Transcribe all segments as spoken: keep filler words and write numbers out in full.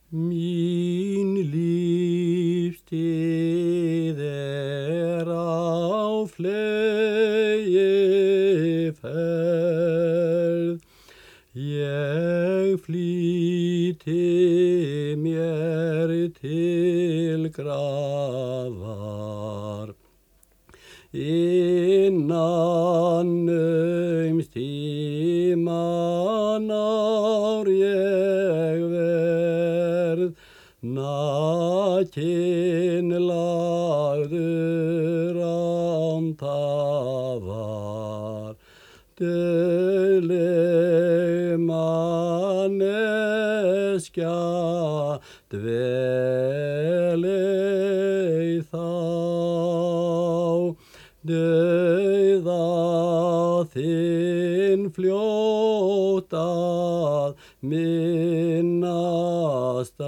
Mín lífstíð er á fleygiferð, ég flýti mér til grafar. Innan naums tímanár ég verð nakinn lagður án tafar. Dauðleg manneskja dvelei þá, dauða þinn fljót að minnast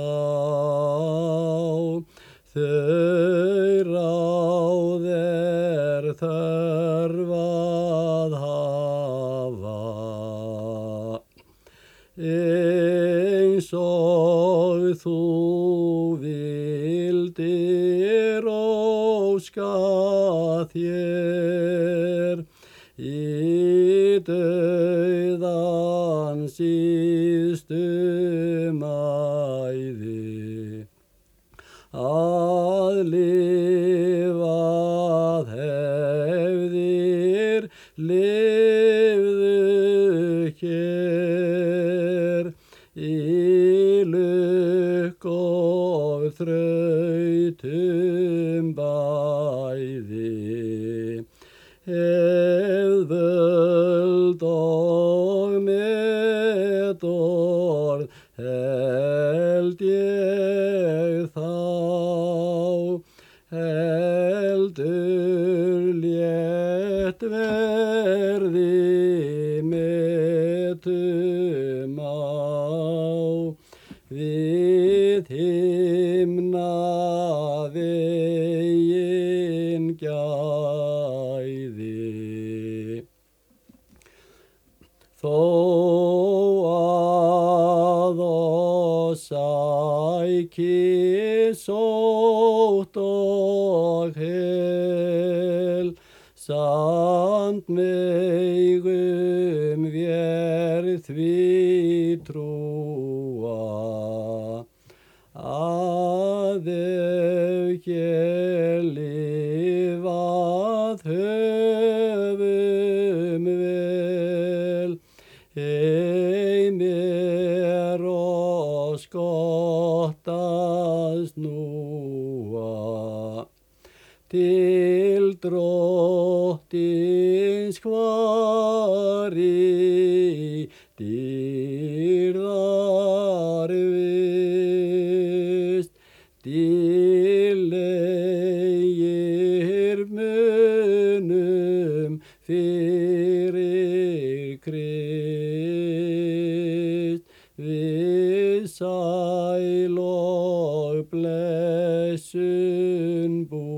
á. Þau ráð er þörf að hafa, eins og þú vildir óska þér í dauðans síðstu mæði. Að lifað hefðir lifðu hér í lukk og þrautum bæði. Ef völd og metorð held ég þá, heldur létt verði metum á. Við himna veginn gæði. Þó að oss sæki sótt og hel, samt megum vér því trúa, að ef hér lifað höfum vel, ei mér oss gott að snúa. Til Drottins kvari dýrðar vist, dýrlegir munum fyrir Krist. Við sæl og blessun búin.